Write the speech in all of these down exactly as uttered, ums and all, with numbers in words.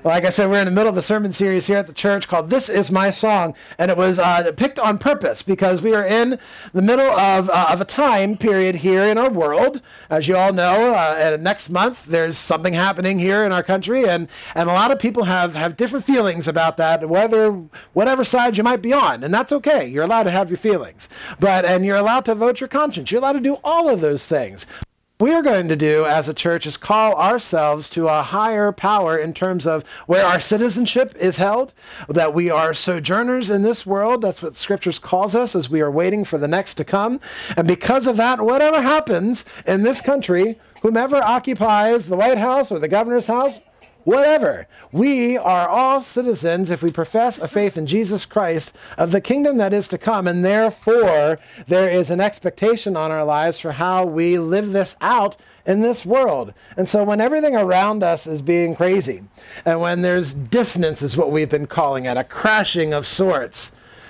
Like I said, we're in the middle of a sermon series here at the church called This Is My Song, and it was uh, picked on purpose because we are in the middle of, uh, of a time period here in our world. As you all know, uh, and next month there's something happening here in our country, and, and a lot of people have, have different feelings about that, whether whatever side you might be on, and that's okay. You're allowed to have your feelings, but and you're allowed to vote your conscience. You're allowed to do all of those things. What we are going to do as a church is call ourselves to a higher power in terms of where our citizenship is held, that we are sojourners in this world. That's what Scriptures calls us as we are waiting for the next to come. And because of that, whatever happens in this country, whomever occupies the White House or the governor's house, whatever, we are all citizens, if we profess a faith in Jesus Christ, of the kingdom that is to come, and therefore there is an expectation on our lives for how we live this out in this world. And so when everything around us is being crazy, and when there's dissonance is what we've been calling it, a crashing of sorts,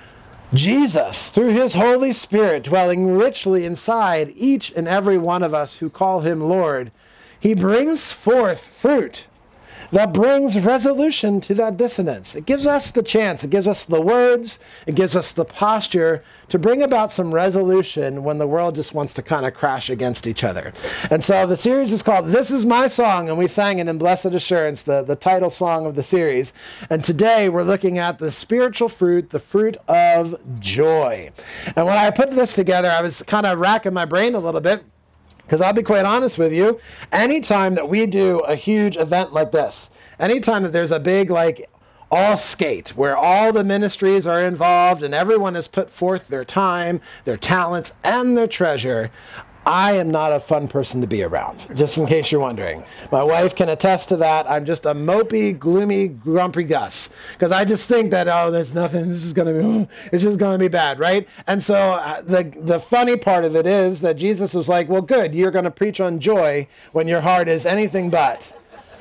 Jesus, through his Holy Spirit dwelling richly inside each and every one of us who call him Lord, he brings forth fruit that brings resolution to that dissonance. It gives us the chance, it gives us the words, it gives us the posture to bring about some resolution when the world just wants to kind of crash against each other. And so the series is called This Is My Song, and we sang it in Blessed Assurance, the, the title song of the series. And today we're looking at the spiritual fruit, the fruit of joy. And when I put this together, I was kind of racking my brain a little bit, because I'll be quite honest with you, anytime that we do a huge event like this, anytime that there's a big, like, all skate, where all the ministries are involved and everyone has put forth their time, their talents, and their treasure, I am not a fun person to be around, just in case you're wondering. My wife can attest to that. I'm just a mopey, gloomy, grumpy Gus, because I just think that, oh, there's nothing, this is going to be, it's just going to be bad, right? And so uh, the, the funny part of it is that Jesus was like, well, good, you're going to preach on joy when your heart is anything but.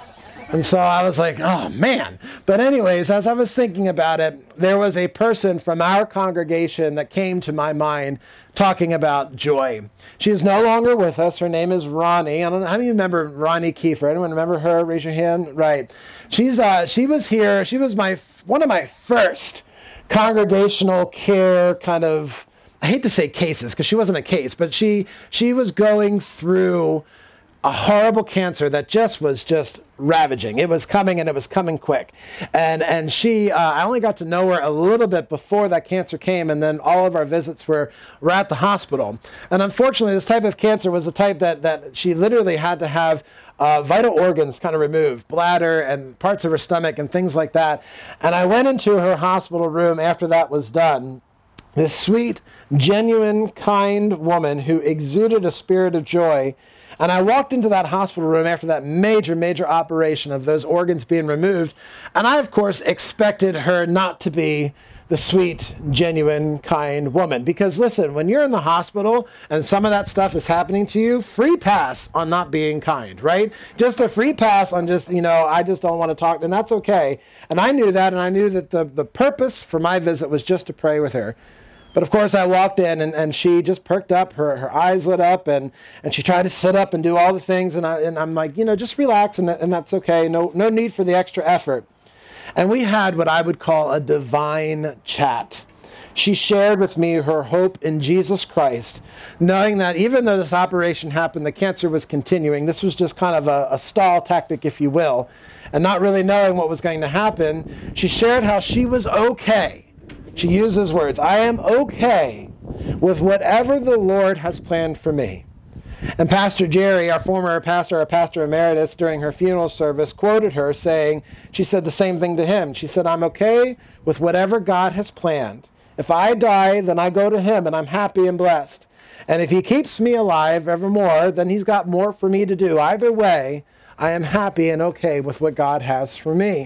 And so I was like, oh, man. But anyways, as I was thinking about it, there was a person from our congregation that came to my mind talking about joy. She is no longer with us. Her name is Ronnie. I don't know. How do you remember Ronnie Kiefer? Anyone remember her? Raise your hand. Right. She's uh, she was here. She was my one of my first congregational care kind of, I hate to say cases because she wasn't a case, but she she was going through a horrible cancer that just was just ravaging. It was coming, and it was coming quick. And and she, uh, I only got to know her a little bit before that cancer came, and then all of our visits were, were at the hospital. And unfortunately, this type of cancer was the type that, that she literally had to have uh, vital organs kind of removed, bladder and parts of her stomach and things like that. And I went into her hospital room after that was done. This sweet, genuine, kind woman who exuded a spirit of joy. And I walked into that hospital room after that major, major operation of those organs being removed. And I, of course, expected her not to be the sweet, genuine, kind woman. Because listen, when you're in the hospital and some of that stuff is happening to you, free pass on not being kind, right? Just a free pass on just, you know, I just don't want to talk, and that's okay. And I knew that, and I knew that the, the purpose for my visit was just to pray with her. But of course, I walked in, and, and she just perked up, her, her eyes lit up, and, and she tried to sit up and do all the things, and, I, and I'm like, you know, just relax, and, and that's okay. No, no need for the extra effort. And we had what I would call a divine chat. She shared with me her hope in Jesus Christ, knowing that even though this operation happened, the cancer was continuing. This was just kind of a, a stall tactic, if you will, and not really knowing what was going to happen. She shared how she was okay. She uses words, I am okay with whatever the Lord has planned for me. And Pastor Jerry, our former pastor, our pastor emeritus, during her funeral service, quoted her saying, she said the same thing to him. She said, I'm okay with whatever God has planned. If I die, then I go to him, and I'm happy and blessed. And if he keeps me alive evermore, then he's got more for me to do. Either way, I am happy and okay with what God has for me.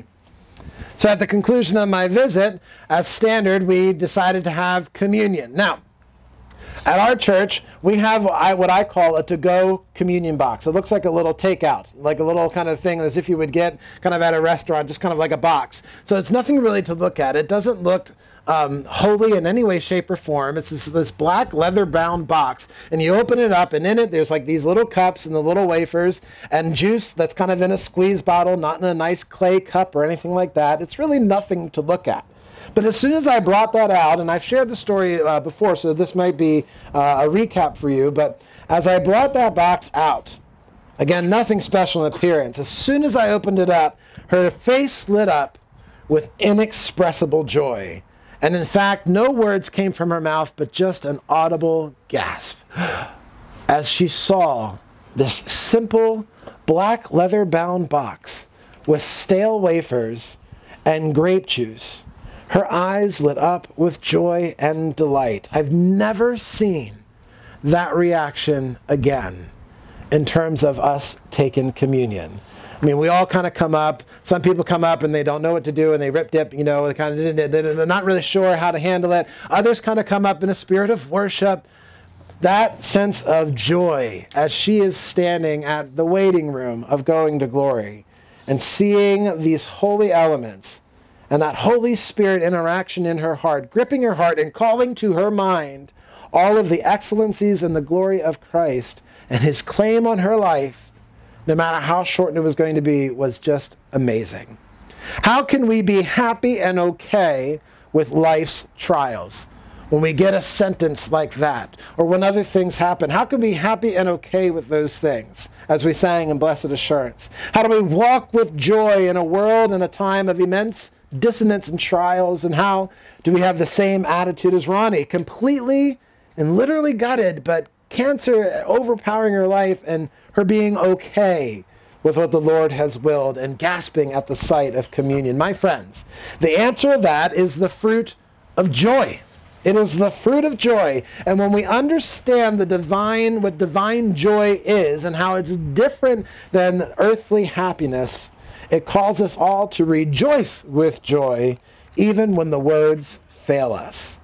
So at the conclusion of my visit, as standard, we decided to have communion. Now, At our church, we have what I call a to-go communion box. It looks like a little takeout, like a little kind of thing as if you would get kind of at a restaurant, just kind of like a box. So it's nothing really to look at. It doesn't look um, holy in any way, shape, or form. It's this, this black leather-bound box, and you open it up, and in it there's like these little cups and the little wafers and juice that's kind of in a squeeze bottle, not in a nice clay cup or anything like that. It's really nothing to look at. But as soon as I brought that out, and I've shared the story uh, before, so this might be uh, a recap for you, but as I brought that box out, again, nothing special in appearance, as soon as I opened it up, her face lit up with inexpressible joy. And in fact, no words came from her mouth, but just an audible gasp as she saw this simple black leather-bound box with stale wafers and grape juice. Her eyes lit up with joy and delight. I've never seen that reaction again in terms of us taking communion. I mean, we all kind of come up. Some people come up and they don't know what to do and they rip dip, you know, they kind of, they're not really sure how to handle it. Others kind of come up in a spirit of worship. That sense of joy as she is standing at the waiting room of going to glory and seeing these holy elements and that Holy Spirit interaction in her heart, gripping her heart and calling to her mind all of the excellencies and the glory of Christ and his claim on her life, no matter how short it was going to be, was just amazing. How can we be happy and okay with life's trials? When we get a sentence like that, or when other things happen, how can we be happy and okay with those things, as we sang in Blessed Assurance? How do we walk with joy in a world and a time of immense dissonance and trials? And how do we have the same attitude as Ronnie, completely and literally gutted, but cancer overpowering her life and her being okay with what the Lord has willed and gasping at the sight of communion? My friends, the answer to that is the fruit of joy. It is the fruit of joy. And when we understand the divine, what divine joy is and how it's different than earthly happiness, it calls us all to rejoice with joy, even when the words fail us.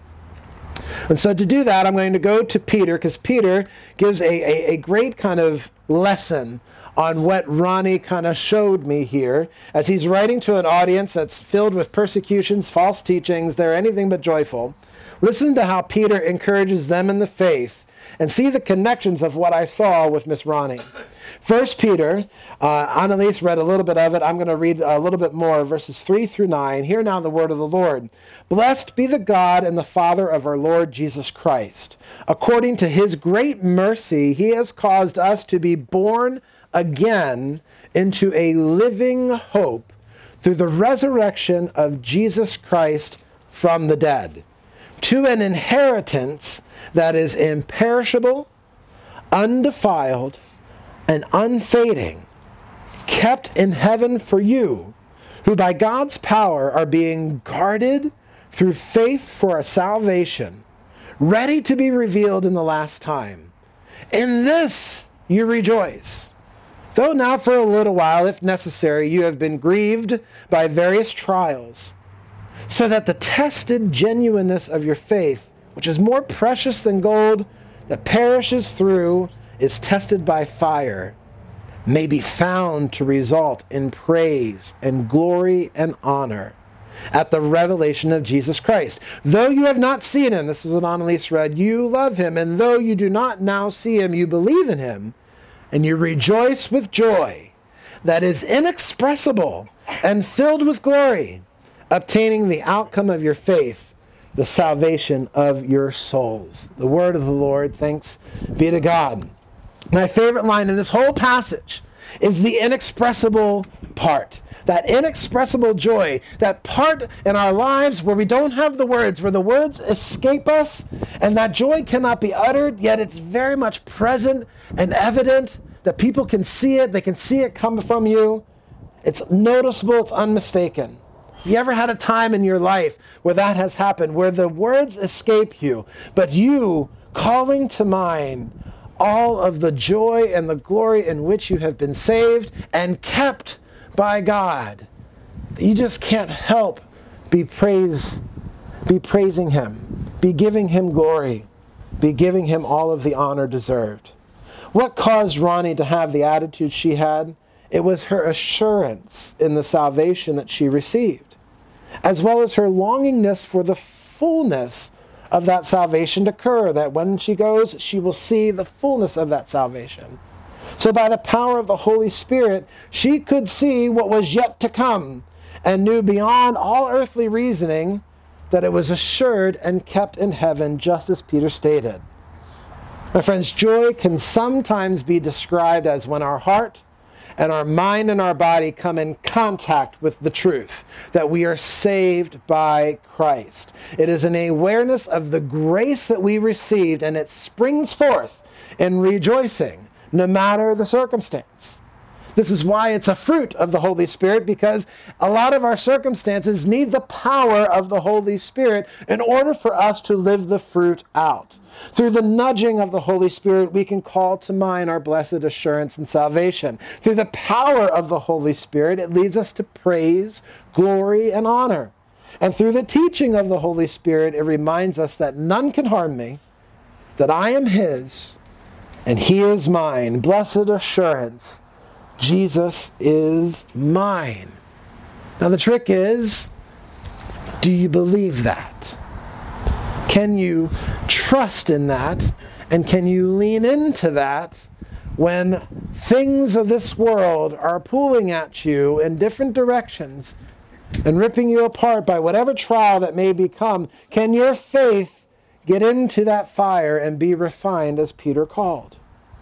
And so to do that, I'm going to go to Peter, because Peter gives a, a, a great kind of lesson on what Ronnie kind of showed me here, as he's writing to an audience that's filled with persecutions, false teachings. They're anything but joyful. Listen to how Peter encourages them in the faith, and see the connections of what I saw with Miss Ronnie. First Peter, uh, Annalise read a little bit of it. I'm going to read a little bit more, verses three through nine. Hear now the word of the Lord. Blessed be the God and the Father of our Lord Jesus Christ. According to his great mercy, he has caused us to be born again into a living hope through the resurrection of Jesus Christ from the dead, to an inheritance that is imperishable, undefiled, and unfading, kept in heaven for you, who by God's power are being guarded through faith for a salvation, ready to be revealed in the last time. In this you rejoice, though now for a little while, if necessary, you have been grieved by various trials, so that the tested genuineness of your faith, which is more precious than gold that perishes through, is tested by fire, may be found to result in praise and glory and honor at the revelation of Jesus Christ. Though you have not seen him, this is what Annalise read, you love him, and though you do not now see him, you believe in him, and you rejoice with joy that is inexpressible and filled with glory, obtaining the outcome of your faith, the salvation of your souls. The word of the Lord. Thanks be to God. My favorite line in this whole passage is the inexpressible part. That inexpressible joy, that part in our lives where we don't have the words, where the words escape us, and that joy cannot be uttered, yet it's very much present and evident that people can see it, they can see it come from you. It's noticeable, it's unmistaken. Have you ever had a time in your life where that has happened, where the words escape you, but you calling to mind all of the joy and the glory in which you have been saved and kept by God, you just can't help be praise, be praising him, be giving him glory. be giving him all of the honor deserved. What caused Ronnie to have the attitude she had? It was her assurance in the salvation that she received, as well as her longingness for the fullness of that salvation to occur, that when she goes, she will see the fullness of that salvation. So by the power of the Holy Spirit, she could see what was yet to come and knew beyond all earthly reasoning that it was assured and kept in heaven, just as Peter stated. My friends, joy can sometimes be described as when our heart and our mind and our body come in contact with the truth that we are saved by Christ. It is an awareness of the grace that we received, and it springs forth in rejoicing, no matter the circumstance. This is why it's a fruit of the Holy Spirit, because a lot of our circumstances need the power of the Holy Spirit in order for us to live the fruit out. Through the nudging of the Holy Spirit, we can call to mind our blessed assurance and salvation. Through the power of the Holy Spirit, it leads us to praise, glory, and honor. And through the teaching of the Holy Spirit, it reminds us that none can harm me, that I am His, and He is mine. Blessed assurance, Jesus is mine. Now the trick is, do you believe that? Can you trust in that? And can you lean into that when things of this world are pulling at you in different directions and ripping you apart by whatever trial that may become? Can your faith get into that fire and be refined as Peter called?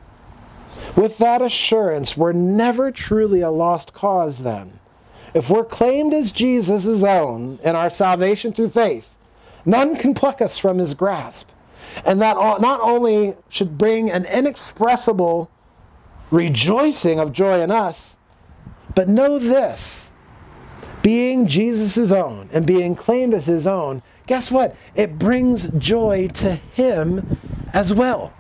With that assurance, we're never truly a lost cause then. If we're claimed as Jesus' own in our salvation through faith, none can pluck us from His grasp. And that not only should bring an inexpressible rejoicing of joy in us, but know this, being Jesus' own and being claimed as His own, guess what? It brings joy to Him as well.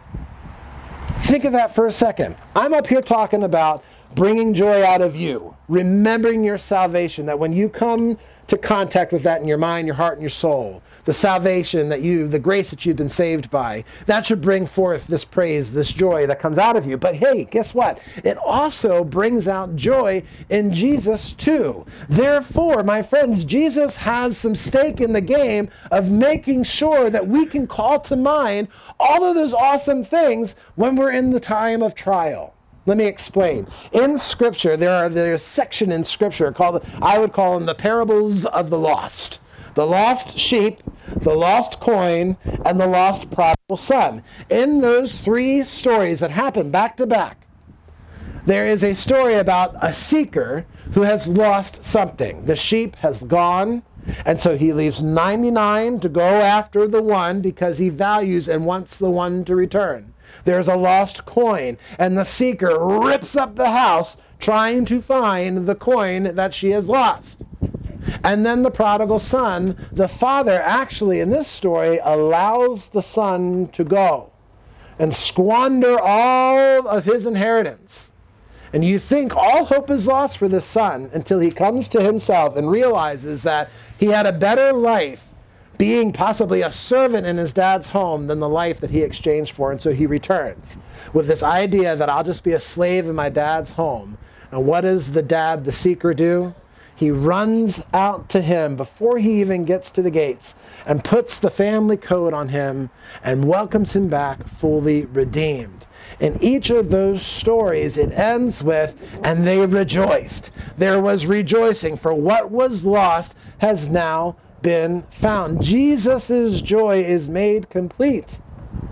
Think of that for a second. I'm up here talking about bringing joy out of you, remembering your salvation, that when you come to contact with that in your mind, your heart, and your soul, the salvation that you, the grace that you've been saved by, that should bring forth this praise, this joy that comes out of you. But hey, guess what? It also brings out joy in Jesus too. Therefore, my friends, Jesus has some stake in the game of making sure that we can call to mind all of those awesome things when we're in the time of trial. Let me explain. In Scripture, there are there's a section in Scripture called, I would call them the parables of the lost. The lost sheep, the lost coin, and the lost prodigal son. In those three stories that happen back to back, there is a story about a seeker who has lost something. The sheep has gone, and so he leaves ninety-nine to go after the one because he values and wants the one to return. There's a lost coin, and the seeker rips up the house trying to find the coin that she has lost. And then the prodigal son, the father actually in this story allows the son to go and squander all of his inheritance. And you think all hope is lost for this son until he comes to himself and realizes that he had a better life being possibly a servant in his dad's home than the life that he exchanged for. And so he returns with this idea that I'll just be a slave in my dad's home. And what does the dad, the seeker, do? He runs out to him before he even gets to the gates and puts the family coat on him and welcomes him back fully redeemed. In each of those stories, it ends with, and they rejoiced. There was rejoicing, for what was lost has now been found. Jesus' joy is made complete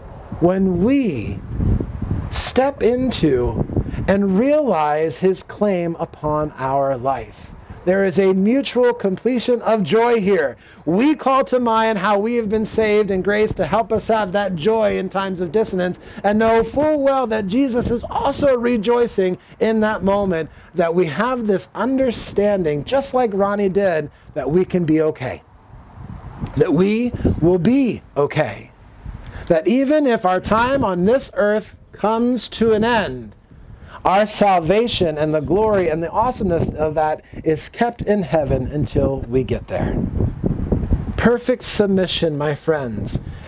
when we step into and realize His claim upon our life. There is a mutual completion of joy here. We call to mind how we have been saved in grace to help us have that joy in times of dissonance, and know full well that Jesus is also rejoicing in that moment, that we have this understanding, just like Ronnie did, that we can be okay. That we will be okay. That even if our time on this earth comes to an end, our salvation and the glory and the awesomeness of that is kept in heaven until we get there. Perfect submission, my friends,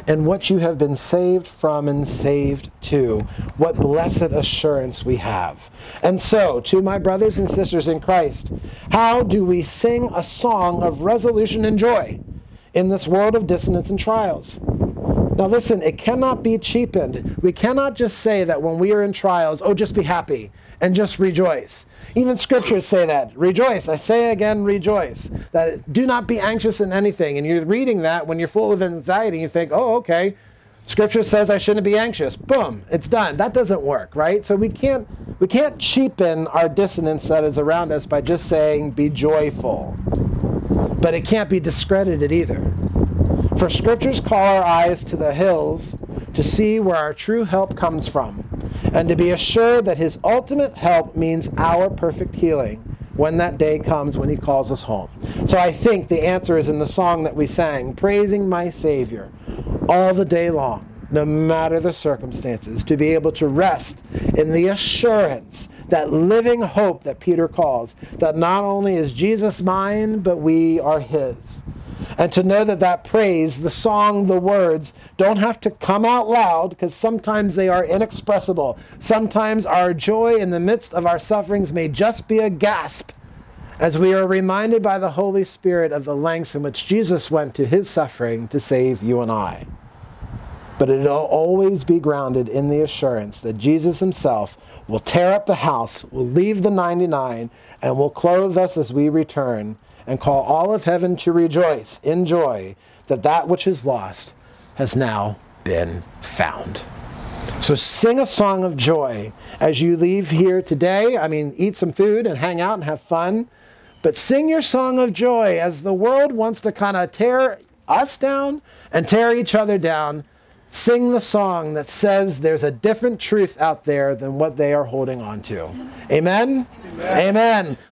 and what you have been saved from and saved to. What blessed assurance we have. And so, to my brothers and sisters in Christ, how do we sing a song of resolution and joy in this world of dissonance and trials? Now listen, it cannot be cheapened. We cannot just say that when we are in trials, oh, just be happy and just rejoice. Even scriptures say that. Rejoice. I say again, rejoice. That do not be anxious in anything. And you're reading that when you're full of anxiety, you think, oh, okay, scripture says I shouldn't be anxious. Boom, it's done. That doesn't work, right? So we can't, we can't cheapen our dissonance that is around us by just saying be joyful. But it can't be discredited either. For scriptures call our eyes to the hills to see where our true help comes from, and to be assured that his ultimate help means our perfect healing when that day comes when he calls us home. So I think the answer is in the song that we sang, praising my Savior all the day long, no matter the circumstances, to be able to rest in the assurance, that living hope that Peter calls, that not only is Jesus mine, but we are his. And to know that that praise, the song, the words, don't have to come out loud, because sometimes they are inexpressible. Sometimes our joy in the midst of our sufferings may just be a gasp, as we are reminded by the Holy Spirit of the lengths in which Jesus went to his suffering to save you and I. But it'll always be grounded in the assurance that Jesus himself will tear up the house, will leave the ninety-nine, and will clothe us as we return, and call all of heaven to rejoice in joy that that which is lost has now been found. So sing a song of joy as you leave here today. I mean, eat some food and hang out and have fun. But sing your song of joy as the world wants to kind of tear us down and tear each other down. Sing the song that says there's a different truth out there than what they are holding on to. Amen? Amen. Amen.